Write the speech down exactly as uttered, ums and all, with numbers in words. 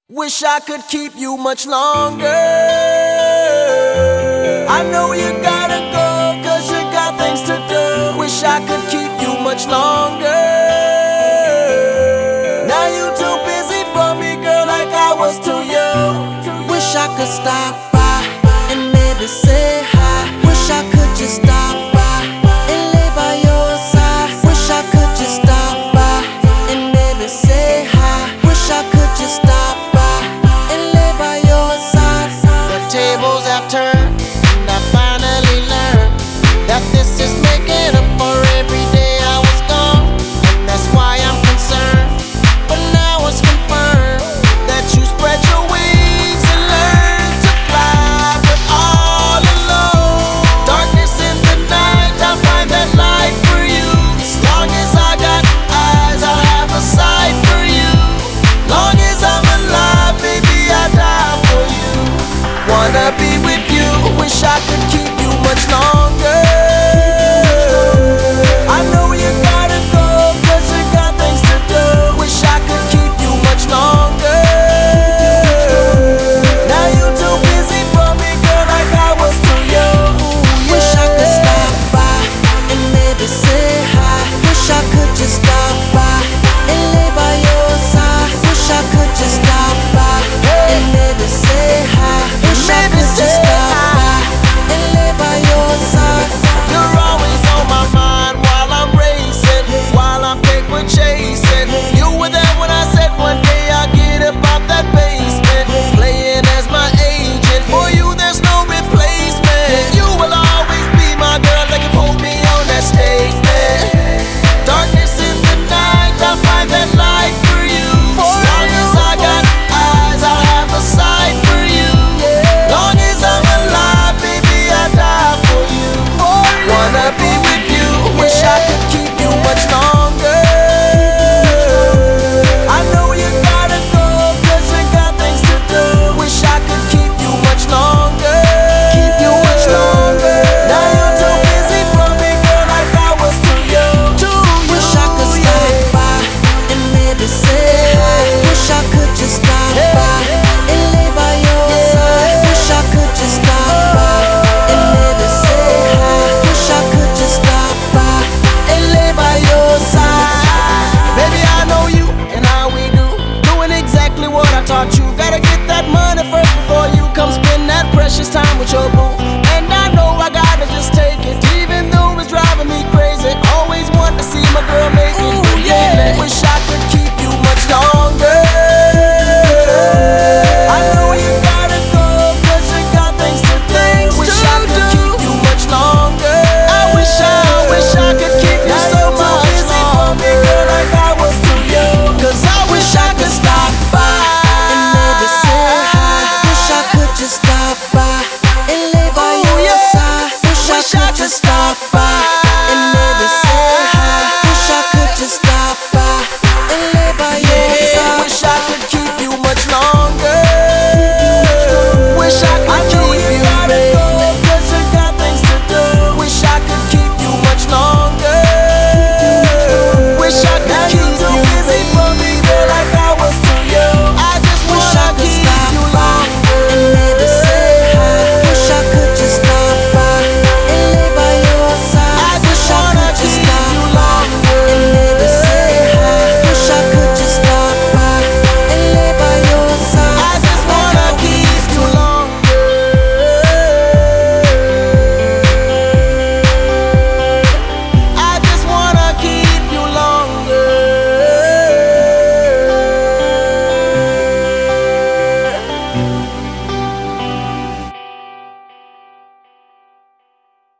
Wish I could keep you much longer. I know you gotta go, cause you got things to do. Wish I could keep you much longer. Now you too busy for me, girl, like I was too young. Wish I could stop by and maybe say hi. Wish I could just stop by and lay by your side. Wish I could just stop by and maybe say hi. Wish I could just stop by and lay by your side. The tables have turned, and I finally learned that this is making up for every day I was gone, and that's why I'm concerned. But now it's confirmed that you spread your wings and learn to fly, but all alone. Darkness in the night, I'll find that light for you. As long as I got eyes, I'll have a sight for you. Long as I'm alive, baby, I die for you. Wanna be with you, wish I could keep you much longer. I know you gotta go, cause you got things to do. Wish I could keep you much longer. Now you too busy for me, girl, like I was too young. Wish I could stop by and maybe say hi. Wish I could just stop by and lay by your side. Wish I could just stop by and maybe say hi. Wish I could just stop by and lay by your side. You're always on my mind while I'm racing, while I'm paper chasing. You were there when I said one day I'll get up out that basement, playing as my agent. For you there's no replacement. You will always be my girl, like you hold me on that stage, man. Darkness in the night, I'll find that light for you. As long as I got eyes, I'll have a sight for you. Long as I'm alive, baby, I die for you. Wanna be with you, wish I could keep you much longer. I know you gotta go, cause you got things to do. Wish I could keep you much longer. Keep you much longer. Now you're too busy for me, girl, like I was too young. Wish I could stop by and maybe say hi. Wish I could just stop by and lay by your side. Wish I could just stop by and maybe say hi. Wish I could just stop by and lay by your side. Baby, I know you and how we do, doing exactly what I taught you. Gotta get that money first before you come spend that precious time with your boo.